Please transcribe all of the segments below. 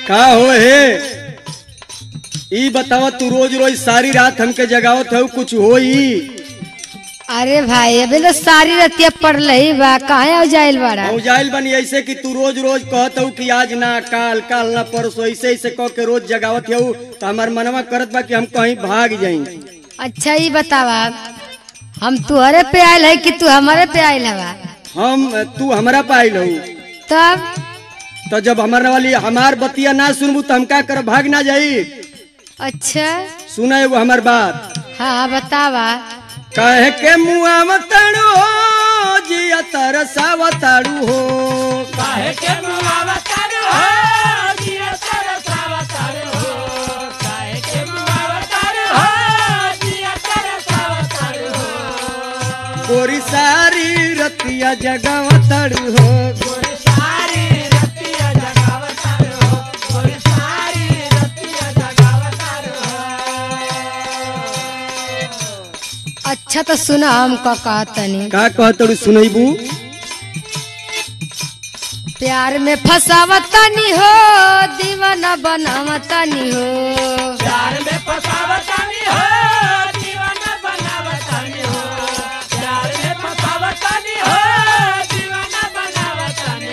का हो हे ई बतावा, तू रोज रोज सारी रात हमके जगावत है, कुछ हो ही? अरे भाई अबे तो सारी रतिया पड़ रही बा, काहे हो जाइल बाड़ा? जाइल बनी ऐसे कि तू रोज रोज कहत हूँ कि आज ना काल, काल ना परसों, ऐसे ऐसे कह के रोज जगावत है, तो हमार मनवा करत बा कि हम कहीं भाग जाई। अच्छा ये बतावा, हम तुहरे पे आयल है कि तू हमारे पे आयल हवा? तू हमारा पे आयल हूँ। तब तो जब हमारे वाली हमार बतिया ना सुनबू तो हम क्या कर, भाग ना जाई? अच्छा सुना एगो हमार बात। हाँ बतावा। कहे के मुआ मतड़ू हो, जिया तरसावा ताड़ू हो। कहे के मुआ मतड़ू हो, जिया तरसावा ताड़ू हो। कहे के मुआ मतड़ू हो, जिया तरसावा ताड़ू हो। गोरी सारी रतिया जगावा ताड़ू हो। गोरी सारी रतिया जगावा ताड़ू हो। गोरी सारी रतिया जगावा ताड़ू हो। अच्छा तो सुना हम का कहतनी। का कहतड़ू सुनैबू? प्यार में फसावतनी हो, दीवाना बनावतनी हो। प्यार में फसावतनी हो, दीवाना बनावतनी हो। प्यार में फसावतनी हो, दीवाना बनावतनी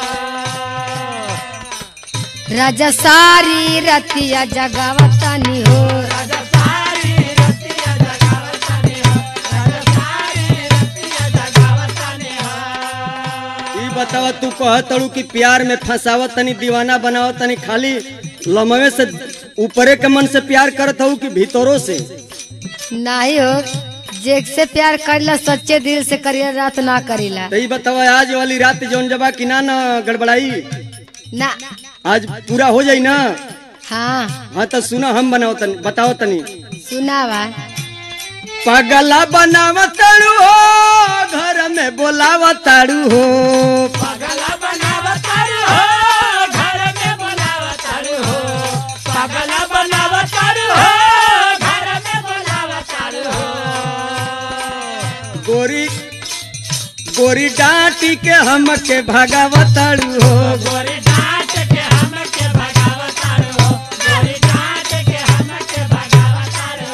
हो। राजा सारी रतिया जगावतनी हो। राजा सारी रतिया जगावतनी हो। राजा सारी रतिया जगावतनी हो। ई बतावा, तू कहतड़ू कि प्यार में फंसावत तनी, दीवाना बनावत तनी, खाली लमवे से ऊपरे के मन से प्यार करत हूँ कि भीतरों से? नहीं हो, जेक से प्यार करेला सच्चे दिल से करिए, रात ना करेला। तो ई बतावा, आज वाली रात जौन जबा कि ना गड़बड़ाई? ना आज पूरा हो जाई ना? हाँ हाँ तो सुना, हम बताओ तनी। सुनावा। पगला बनावताड़ू हो, घर में बोलावताड़ू हो। पगला बनावताड़ू हो, घर में बोलावताड़ू हो। पगला बनावताड़ू हो, घर में बोलावताड़ू हो। गोरी गोरी डांटी के हमके भगावताड़ू हो। गोरी डांट के हमके भगावताड़ू हो। गोरी डांट के हमके भगावताड़ू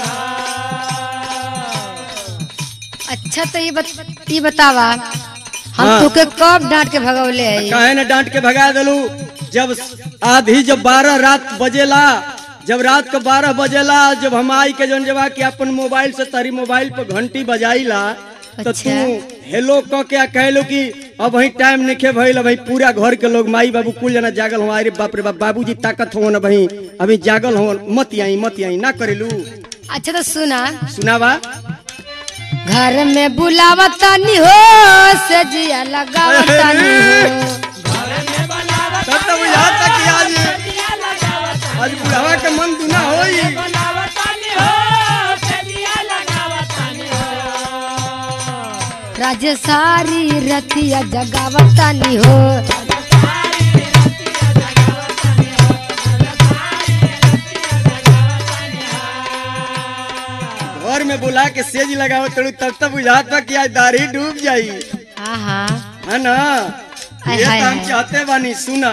हो। अच्छा तो ये बतावा, हम हाँ। तुके कब डांट के भगवले है? काहे न डांट के भगा देलू? जब आधी जब 12 रात बजेला, जब रात को 12 बजेला, जब हम आई के जौन जबा कि अपन मोबाइल से तारी मोबाइल पर घंटी बजाईला, तो अच्छा। तू हेलो कह के कहलो कि अब वही टाइम निखे भइल, भाई पूरा घर के लोग माई बाबू कुल जना जागल हो। अरे बाप रे बाप, बाबूजी ताकत हो न भाई, अभी जागल हो, मत आई ना करेलू? अच्छा तो सुनावा। घर में बुलावतनी हो, सजिया लगावतनी हो। घर में बनावताड़ू तब तो बुझाता कि आज सजिया लगावताड़ू बुढ़ावा के मन दुना होई। बनावतानी हो, सजिया लगावतानी हो। राजा सारी रतिया जगावतनी हो। राजा सारी रतिया जगावतानी हो। राजा सारी रतिया जगावतानी हो। घर में बुला के सेज लगाओ तड़ू, तब तक बुझात बा कि आज दाढ़ी डूब जाई, हाँ हाँ है ना? हाय, ये हाय, तो हम हाय। चाहते बानी। सुना,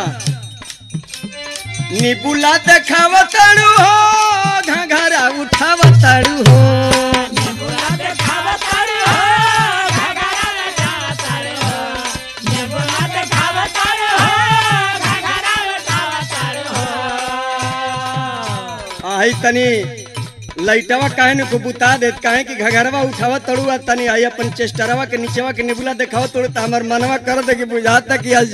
निबुला देखावताड़ू हो, घघरा उठावताड़ू हो। नेबुला देखावताड़ू हो, घघरा उठावताड़ू हो। नेबुला देखावताड़ू हो, घघरा उठावताड़ू हो। आई तनी लाइटवा काहे न को बुता देत, काहे कि घघरवा उठावत तड़ू, आ तनी आई अपन चेस्टरवा के नीचेवा के निबुला देखावत तड़ू, तो हमर मनवा कर दे कि बुझाता कि आज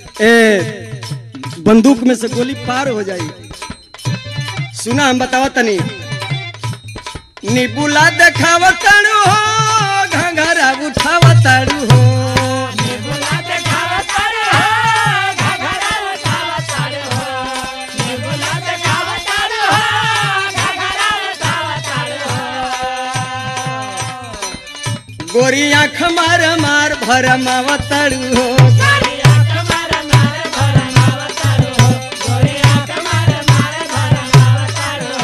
बंदूक में से गोली पार हो जाई। सुना, हम बतावा तनी। निबुला देखावताड़ू हो, घघरा उठावताड़ू हो। नेबुला देखावताड़ू हो, घघरा उठावताड़ू हो। नेबुला देखावताड़ू हो, घघरा उठावताड़ू हो। गोरी आँख मार मार भरमावताड़ू हो। गोरी आँख मार मार भरमावताड़ू हो। गोरी आँख मार मार भरमावताड़ू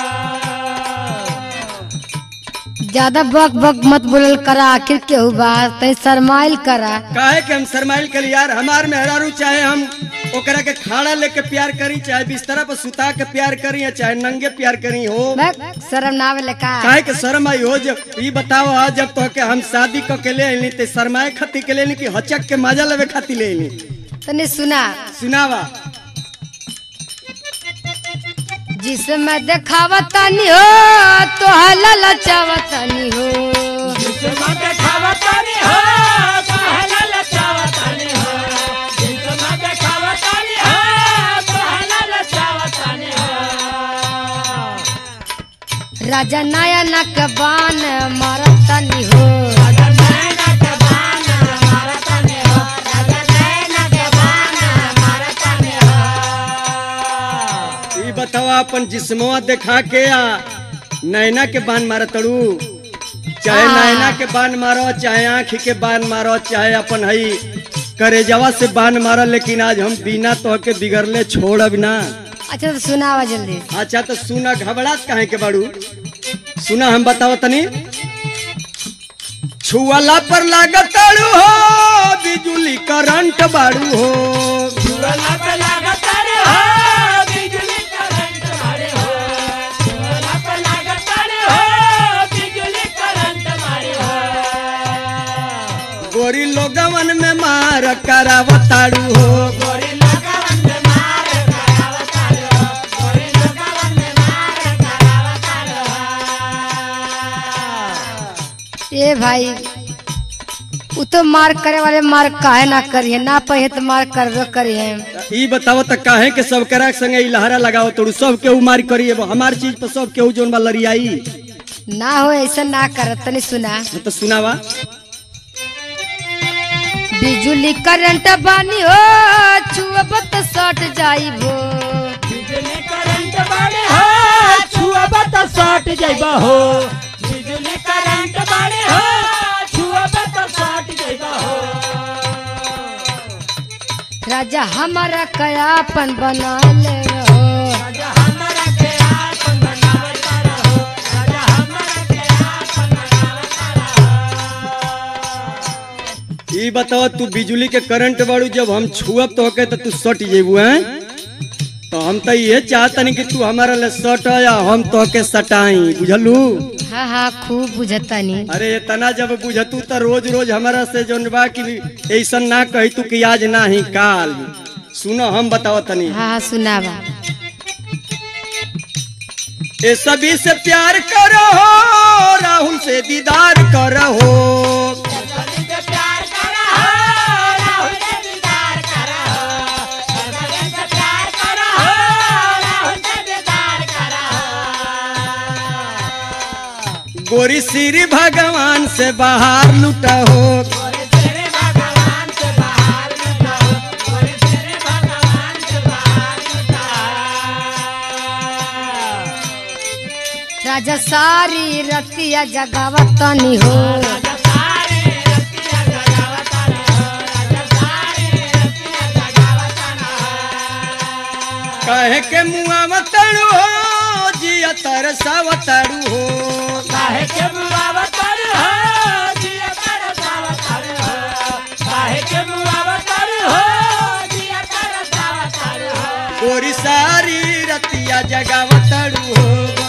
हो। ज्यादा बक बक मत बोलल करा, आखिर केहू बात तय शरमाइल करा। काहे के हम शरमाइल के यार, हमार मेहरारू चाहे हम ओकरा के खाड़ा लेके प्यार करी, चाहे बिस्तरा पर सुता के प्यार करी, या चाहे नंगे प्यार करी हो। शर्म ना आवे का? काहे के शर्म आई हो? जब ई बताओ जब तो के हम शादी क के ले आइनी ते शर्माए खाती के लेनी कि हचक के मजा लेवे खाती ले आइनी? तने सुनावा। जिसमें देखावतानी हो तो हला लचावतानी हो, जिसमें देखावतानी हो तो हला लचावतानी हो, जिसमें देखावतानी हो तो हला लचावतानी हो। राजा नयन के बान मारतानी हो, राजा नयन के बान मारतानी हो, राजा नयन के बान मारतानी हो। ई बताओ अपन जिस्मवा देखा के नैना के बान मार तड़ू, चाहे नैना के बान मारो, चाहे आँख के बान मारो, चाहे अपन हई करेजवा से बान मारो, लेकिन आज हम बिना तो के बिगड़ले छोड़ब ना। अच्छा तो सुनावा जल्दी। अच्छा तो सुना, घबरात काहे के बाड़ू? सुना हम बताओ तनी। छुआला पर लागताड़ू हो बिजुली करंट बाड़ू हो, छुआला पे लागताड़ू हो बिजुली करंट मारे हो, छुआला पे लागताड़ू हो बिजुली करंट मारे हो। गोरी लोगवन में मार करावताड़ू हो, गोरी लोगवन में मार करावताड़ू हो, गोरी लोगवन में मार करावताड़ू हो। ए भाई उ तो मार करे वाले मार काहे ना करिए, ना पहे तो मार करबे करिए। ई बताओ त काहे के सब करा संगे लहरा लगाओ तोड़ू, सब केहू मार करिए हमार चीज पर सब केहू जोन बा लड़ियाई ना हो ऐसा ना कर। तनी सुना। तो सुनावा। बिजुली करंट बानी हो छुअब त सट जाइबो, बिजली करंट बाड़े हो छुअब त सट जाइबा हो, बिजली करंट बाड़े हो छुअब त सट जाइबा हो। राजा हमारा कयापन बना ले हो, राजा हमरा के आपन बनावता रहो, राजा हमरा के आपन बनावता रहो। ई बताओ तू बिजली के करंट बाड़ू, जब हम छुअब तो के तू सट जेबू हैं? तो हम तो ये चाहतनी कि तू हमारा ले सट या हम तो के सटाई, बुझलू? हाँ हाँ खूब बुझतानी। अरे इतना जब बुझतू तो रोज रोज हमारा से जोन बा कि ऐसा ना कही तू कि आज ना ही काल। सुनो हम बताओ तनी। हाँ हाँ सुनावा। ए सभी से प्यार करो, राहुल से दीदार करो, सभी से प्यार करा हो, राहुल से दीदार करा हो, सभी से प्यार करा हो, राहुल से दीदार करा हो। गोरी श्री भगवान से बाहर लुटा हो, गोरी तेरे भगवान से बाहर लुटा हो, गोरी तेरे भगवान से बाहर लुटा हो। राजा सारी रतिया जगावतनी हो, राजा सारे रतिया जगावता रहो, राजा सारे रतिया जगावता रहो। कहे के मुआ मतड़ू हो जिया तरसावतड़ू हो, काहे के मुआवतर हो जिया तरसावतर हो, काहे के मुआवतर हो जिया तरसावतर हो। गोरी सारी रतिया जगावतड़ू हो,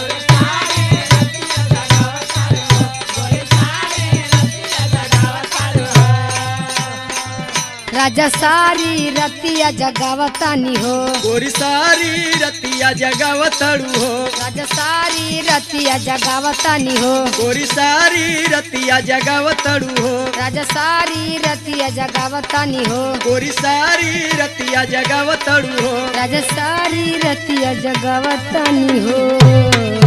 राजा सारी रतिया जगावतानी हो, गोरी सारी रतिया जगावतड़ू हो, राजा सारी रतिया जगावतानी हो, गोरी सारी रतिया जगावतड़ू हो, राजा सारी रतिया जगावतानी हो, गोरी सारी रतिया जगावतड़ू हो। राजा सारी रतिया जगावतानी हो।